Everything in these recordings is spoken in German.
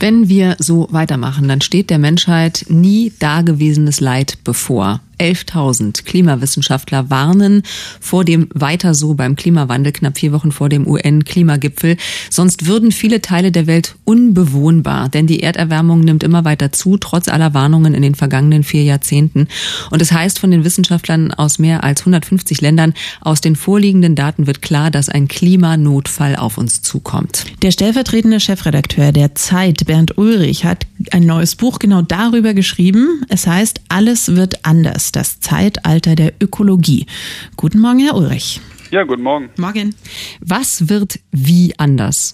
Wenn wir so weitermachen, dann steht der Menschheit nie dagewesenes Leid bevor. 11.000 Klimawissenschaftler warnen vor dem Weiter so beim Klimawandel, knapp 4 Wochen vor dem UN-Klimagipfel. Sonst würden viele Teile der Welt unbewohnbar, denn die Erderwärmung nimmt immer weiter zu, trotz aller Warnungen in den vergangenen 4 Jahrzehnten. Und es heißt von den Wissenschaftlern aus mehr als 150 Ländern, aus den vorliegenden Daten wird klar, dass ein Klimanotfall auf uns zukommt. Der stellvertretende Chefredakteur der Zeit, Bernd Ulrich, hat ein neues Buch genau darüber geschrieben. Es heißt Alles wird anders. Das Zeitalter der Ökologie. Guten Morgen, Herr Ulrich. Ja, guten Morgen. Morgen. Was wird wie anders?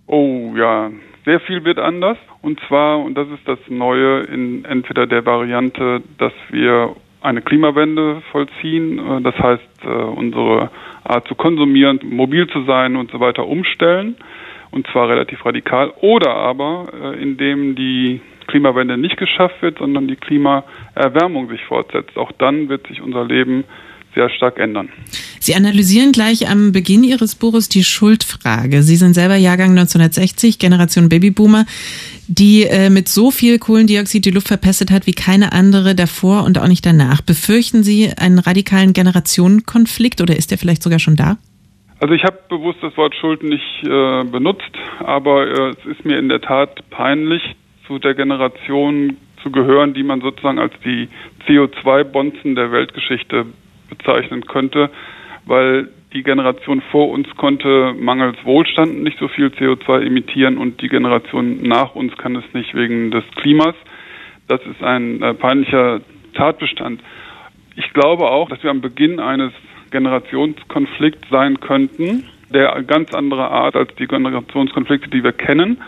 Oh ja, sehr viel wird anders. Und zwar, und das ist das Neue, in entweder der Variante, dass wir eine Klimawende vollziehen, das heißt, unsere Art zu konsumieren, mobil zu sein und so weiter umstellen, und zwar relativ radikal, oder aber indem die Klimawende nicht geschafft wird, sondern die Klimaerwärmung sich fortsetzt. Auch dann wird sich unser Leben sehr stark ändern. Sie analysieren gleich am Beginn Ihres Buches die Schuldfrage. Sie sind selber Jahrgang 1960, Generation Babyboomer, die mit so viel Kohlendioxid die Luft verpestet hat wie keine andere davor und auch nicht danach. Befürchten Sie einen radikalen Generationenkonflikt oder ist der vielleicht sogar schon da? Also ich habe bewusst das Wort Schuld nicht benutzt, aber es ist mir in der Tat peinlich, zu der Generation zu gehören, die man sozusagen als die CO2-Bonzen der Weltgeschichte bezeichnen könnte, weil die Generation vor uns konnte mangels Wohlstand nicht so viel CO2 emittieren und die Generation nach uns kann es nicht wegen des Klimas. Das ist ein peinlicher Tatbestand. Ich glaube auch, dass wir am Beginn eines Generationskonflikts sein könnten, der ganz anderer Art als die Generationskonflikte, die wir kennen.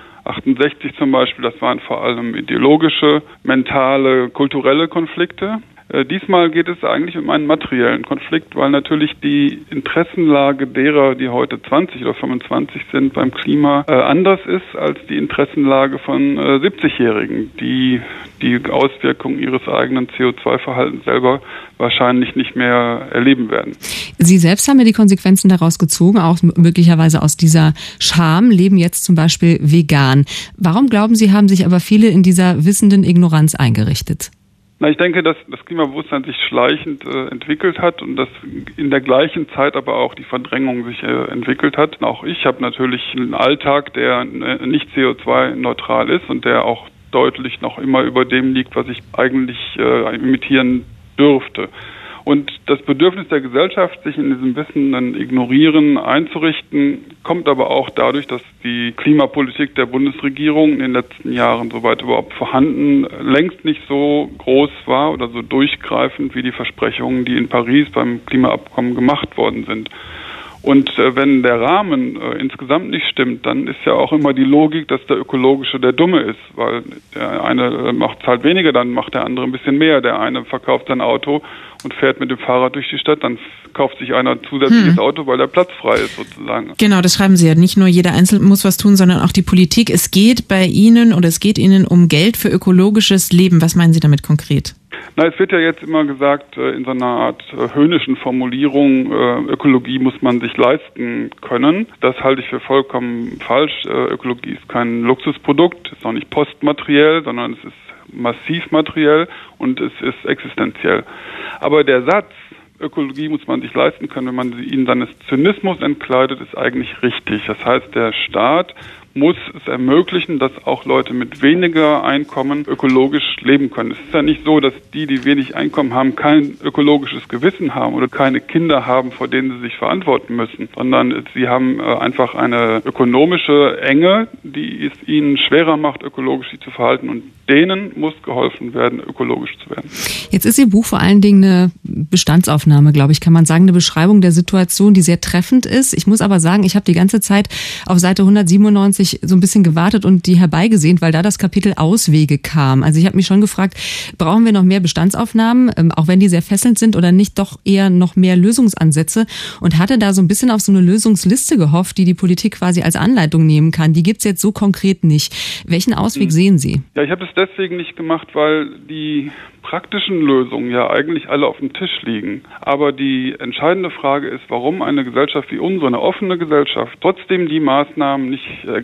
68 zum Beispiel, das waren vor allem ideologische, mentale, kulturelle Konflikte. Diesmal geht es eigentlich um einen materiellen Konflikt, weil natürlich die Interessenlage derer, die heute 20 oder 25 sind beim Klima, anders ist als die Interessenlage von 70-Jährigen, die die Auswirkungen ihres eigenen CO2-Verhaltens selber wahrscheinlich nicht mehr erleben werden. Sie selbst haben ja die Konsequenzen daraus gezogen, auch möglicherweise aus dieser Scham, leben jetzt zum Beispiel vegan. Warum glauben Sie, haben sich aber viele in dieser wissenden Ignoranz eingerichtet? Ich denke, dass das Klimabewusstsein sich schleichend entwickelt hat und dass in der gleichen Zeit aber auch die Verdrängung sich entwickelt hat. Auch ich habe natürlich einen Alltag, der nicht CO2-neutral ist und der auch deutlich noch immer über dem liegt, was ich eigentlich imitieren dürfte. Und das Bedürfnis der Gesellschaft, sich in diesem wissenden Ignorieren einzurichten, kommt aber auch dadurch, dass die Klimapolitik der Bundesregierung in den letzten Jahren, soweit überhaupt vorhanden, längst nicht so groß war oder so durchgreifend wie die Versprechungen, die in Paris beim Klimaabkommen gemacht worden sind. Und wenn der Rahmen insgesamt nicht stimmt, dann ist ja auch immer die Logik, dass der Ökologische der Dumme ist, weil der eine zahlt weniger, dann macht der andere ein bisschen mehr. Der eine verkauft sein Auto und fährt mit dem Fahrrad durch die Stadt, dann kauft sich einer ein zusätzliches Auto, weil der Platz frei ist sozusagen. Genau, das schreiben Sie ja. Nicht nur jeder Einzelne muss was tun, sondern auch die Politik. Es geht bei Ihnen oder es geht Ihnen um Geld für ökologisches Leben. Was meinen Sie damit konkret? Es wird ja jetzt immer gesagt, in so einer Art höhnischen Formulierung, Ökologie muss man sich leisten können. Das halte ich für vollkommen falsch. Ökologie ist kein Luxusprodukt, ist auch nicht postmateriell, sondern es ist massiv materiell und es ist existenziell. Aber der Satz, Ökologie muss man sich leisten können, wenn man ihn seines Zynismus entkleidet, ist eigentlich richtig. Das heißt, der Staat muss es ermöglichen, dass auch Leute mit weniger Einkommen ökologisch leben können. Es ist ja nicht so, dass die wenig Einkommen haben, kein ökologisches Gewissen haben oder keine Kinder haben, vor denen sie sich verantworten müssen, sondern sie haben einfach eine ökonomische Enge, die es ihnen schwerer macht, ökologisch sich zu verhalten, und denen muss geholfen werden, ökologisch zu werden. Jetzt ist Ihr Buch vor allen Dingen eine Bestandsaufnahme, glaube ich, kann man sagen, eine Beschreibung der Situation, die sehr treffend ist. Ich muss aber sagen, ich habe die ganze Zeit auf Seite 197 so ein bisschen gewartet und die herbeigesehnt, weil da das Kapitel Auswege kam. Also ich habe mich schon gefragt, brauchen wir noch mehr Bestandsaufnahmen, auch wenn die sehr fesselnd sind, oder nicht doch eher noch mehr Lösungsansätze, und hatte da so ein bisschen auf so eine Lösungsliste gehofft, die die Politik quasi als Anleitung nehmen kann. Die gibt's jetzt so konkret nicht. Welchen Ausweg sehen Sie? Ja, ich habe es deswegen nicht gemacht, weil die praktischen Lösungen ja eigentlich alle auf dem Tisch liegen. Aber die entscheidende Frage ist, warum eine Gesellschaft wie unsere, eine offene Gesellschaft, trotzdem die Maßnahmen nicht ergreift,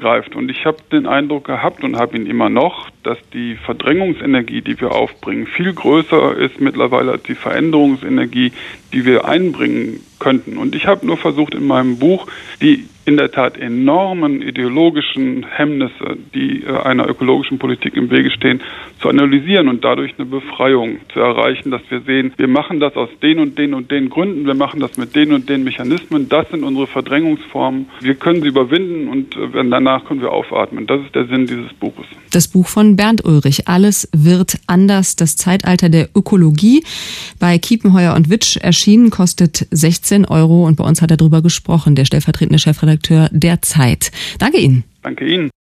greift. Und ich habe den Eindruck gehabt und habe ihn immer noch, dass die Verdrängungsenergie, die wir aufbringen, viel größer ist mittlerweile als die Veränderungsenergie, die wir einbringen könnten. Und ich habe nur versucht in meinem Buch, die in der Tat enormen ideologischen Hemmnisse, die einer ökologischen Politik im Wege stehen, zu analysieren und dadurch eine Befreiung zu erreichen, dass wir sehen, wir machen das aus den und den und den Gründen, wir machen das mit den und den Mechanismen, das sind unsere Verdrängungsformen, wir können sie überwinden und danach können wir aufatmen. Das ist der Sinn dieses Buches. Das Buch von Bernd Ulrich, Alles wird anders, das Zeitalter der Ökologie, bei Kiepenheuer und Witsch erschienen, kostet 16 € und bei uns hat er darüber gesprochen, der stellvertretende Chefredakteur der Zeit. Danke Ihnen. Danke Ihnen.